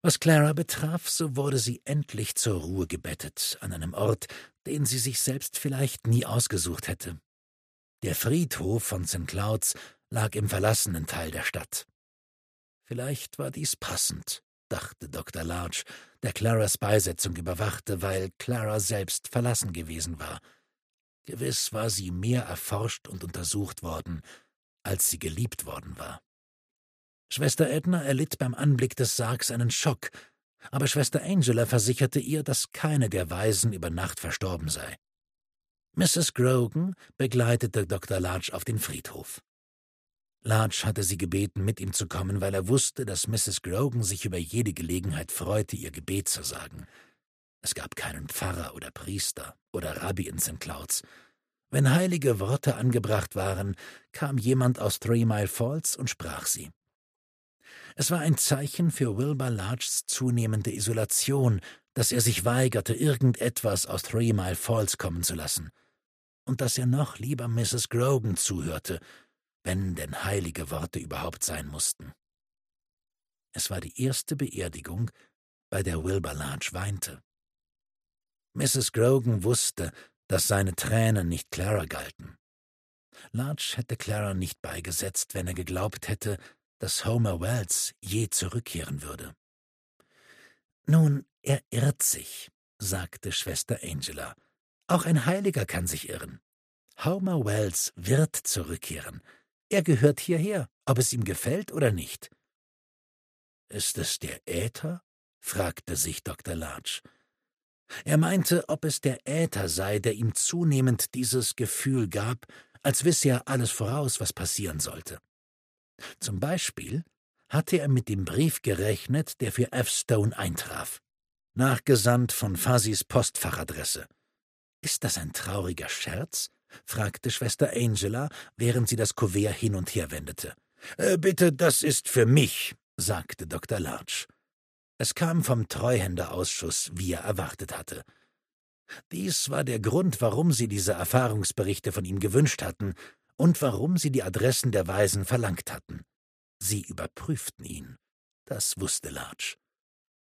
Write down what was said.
Was Clara betraf, so wurde sie endlich zur Ruhe gebettet, an einem Ort, den sie sich selbst vielleicht nie ausgesucht hätte. Der Friedhof von St. Clouds lag im verlassenen Teil der Stadt. Vielleicht war dies passend, dachte Dr. Larch, der Claras Beisetzung überwachte, weil Clara selbst verlassen gewesen war. Gewiss war sie mehr erforscht und untersucht worden, als sie geliebt worden war. Schwester Edna erlitt beim Anblick des Sargs einen Schock, aber Schwester Angela versicherte ihr, dass keine der Waisen über Nacht verstorben sei. Mrs. Grogan begleitete Dr. Larch auf den Friedhof. Larch hatte sie gebeten, mit ihm zu kommen, weil er wusste, dass Mrs. Grogan sich über jede Gelegenheit freute, ihr Gebet zu sagen. Es gab keinen Pfarrer oder Priester oder Rabbi in St. Clouds. Wenn heilige Worte angebracht waren, kam jemand aus 3 Mile Falls und sprach sie. Es war ein Zeichen für Wilbur Larchs zunehmende Isolation, dass er sich weigerte, irgendetwas aus 3 Mile Falls kommen zu lassen, und dass er noch lieber Mrs. Grogan zuhörte, wenn denn heilige Worte überhaupt sein mussten. Es war die erste Beerdigung, bei der Wilbur Larch weinte. Mrs. Grogan wusste, dass seine Tränen nicht Clara galten. Larch hätte Clara nicht beigesetzt, wenn er geglaubt hätte, dass Homer Wells je zurückkehren würde. »Nun, er irrt sich«, sagte Schwester Angela. »Auch ein Heiliger kann sich irren. Homer Wells wird zurückkehren. Er gehört hierher, ob es ihm gefällt oder nicht.« »Ist es der Äther?« fragte sich Dr. Larch. Er meinte, ob es der Äther sei, der ihm zunehmend dieses Gefühl gab, als wisse er alles voraus, was passieren sollte. Zum Beispiel hatte er mit dem Brief gerechnet, der für F. Stone eintraf, nachgesandt von Fuzzys Postfachadresse. »Ist das ein trauriger Scherz?« fragte Schwester Angela, während sie das Kuvert hin und her wendete. »Bitte, das ist für mich«, sagte Dr. Larch. Es kam vom Treuhänderausschuss, wie er erwartet hatte. Dies war der Grund, warum sie diese Erfahrungsberichte von ihm gewünscht hatten und warum sie die Adressen der Waisen verlangt hatten. Sie überprüften ihn. Das wusste Larch.